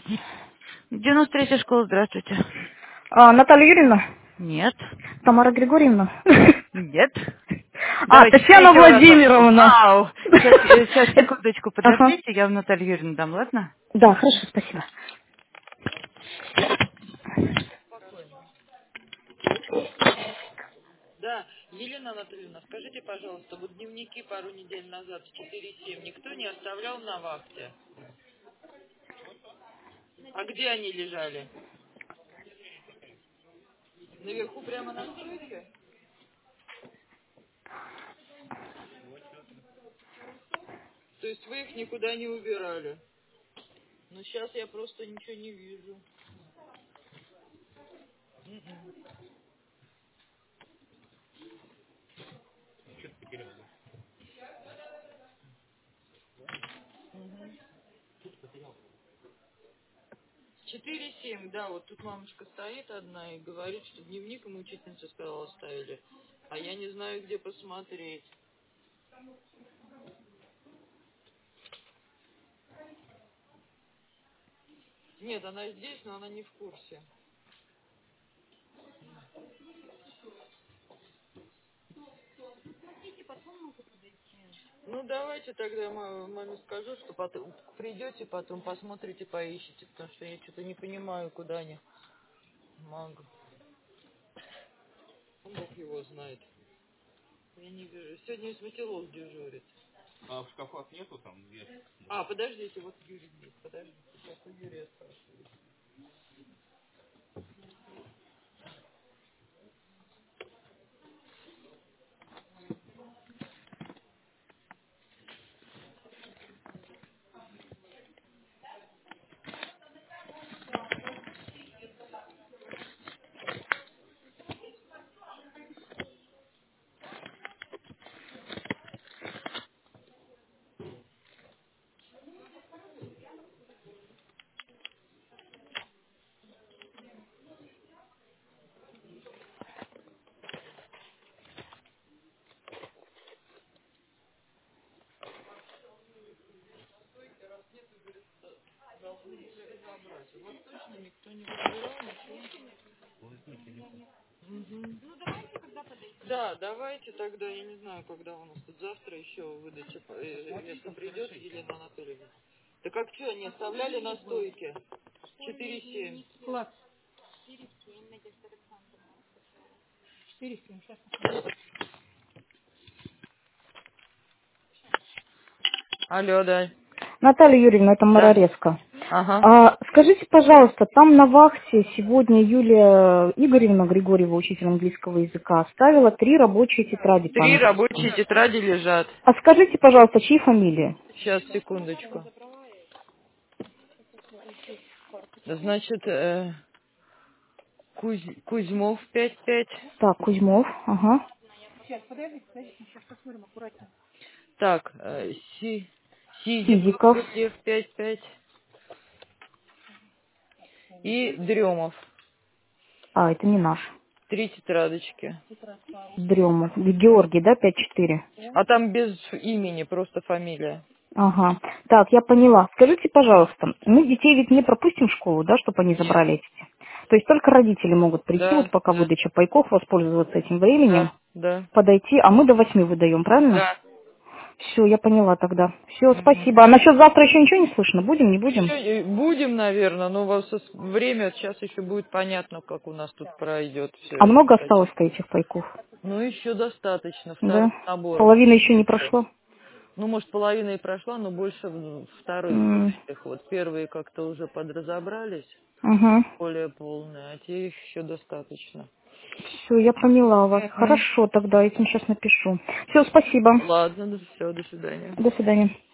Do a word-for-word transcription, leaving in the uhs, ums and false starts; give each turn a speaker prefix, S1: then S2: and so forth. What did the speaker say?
S1: девяносто третья школа, здравствуйте.
S2: А, Наталья Юрьевна?
S1: Нет.
S2: Тамара Григорьевна?
S1: Нет.
S2: А,
S1: Давайте
S2: Татьяна
S1: еще раз.
S2: Владимировна.
S1: Ау. Сейчас, сейчас, секундочку,
S2: Ага.
S1: подождите, я вам Наталью Юрьевну дам, ладно?
S2: Да, хорошо, спасибо.
S1: Да, Елена Анатольевна, скажите, пожалуйста, вот дневники пару недель назад в четыре семь никто не оставлял на вахте? А где они лежали? Наверху прямо на стойке? То есть вы их никуда не убирали? Ну, сейчас я просто ничего не вижу. М-м. четыре семь, да, вот тут мамочка стоит одна и говорит, что дневник ему учительница сказала оставили. А я не знаю, где посмотреть. Нет, она здесь, но она не в курсе. Ну, давайте тогда я ма- маме скажу, что потом придете, потом посмотрите, поищите, потому что я что-то не понимаю, куда они могут. Ну, Бог его знает. Я не вижу. Сегодня Сматилов дежурит.
S3: А в шкафах нету там вверх?
S1: А, подождите, вот Юрий есть. Подождите, сейчас у Юрия спрашиваю. Вот точно никто не выбирал ничего. Мгм. Да, давайте тогда, я не знаю, когда у нас тут завтра еще выдача, э, если придет Елена Анатольевна. Да как что, они оставляли на стойке? четыре семь.
S2: Влад, четыре семь, сейчас.
S1: Алло, да.
S2: Наталья Юрьевна, это
S1: Да.
S2: Марорезка.
S1: Ага.
S2: А, скажите, пожалуйста, там на вахте сегодня Юлия Игоревна Григорьева, учитель английского языка, оставила три рабочие тетради
S1: Три
S2: по-английски.
S1: рабочие тетради лежат.
S2: А скажите, пожалуйста, чьи фамилии?
S1: Сейчас, секундочку. Значит, э, Кузь- Кузьмов пять пять.
S2: Так, Кузьмов, ага.
S1: Так, э, Си, Сизиков
S2: Сизиков.
S1: Лев пять пять. И Дремов.
S2: А, это не наш.
S1: Три тетрадочки.
S2: Дремов. Георгий, да, пять четыре.
S1: А там без имени, просто фамилия.
S2: Ага. Так, я поняла. Скажите, пожалуйста, мы детей ведь не пропустим в школу, да, чтобы они забрали эти? То есть только родители могут прийти, вот
S1: Да,
S2: пока
S1: да,
S2: выдача пайков, воспользоваться этим временем,
S1: да, да,
S2: подойти, а мы до восьми выдаем, правильно?
S1: да.
S2: Все, я поняла тогда. Все,
S1: Мгм.
S2: спасибо. А насчет завтра еще ничего не слышно? Будем, не будем?
S1: Еще будем, наверное, но у вас с- время сейчас еще будет понятно, как у нас тут пройдет все
S2: А
S1: это.
S2: много
S1: кстати.
S2: осталось-то этих пайков?
S1: Ну, еще достаточно.
S2: Да?
S1: Второй набор.
S2: Половина еще не прошло?
S1: Ну, может, половина и прошла, но больше в- вторых вот
S2: М,
S1: этих вот. Первые как-то уже подразобрались,
S2: Угу.
S1: более полные, а те их еще достаточно.
S2: Все, я поняла вас.
S1: Мгм.
S2: Хорошо, тогда этим сейчас напишу. Все, спасибо.
S1: Ладно, все, до свидания.
S2: До свидания.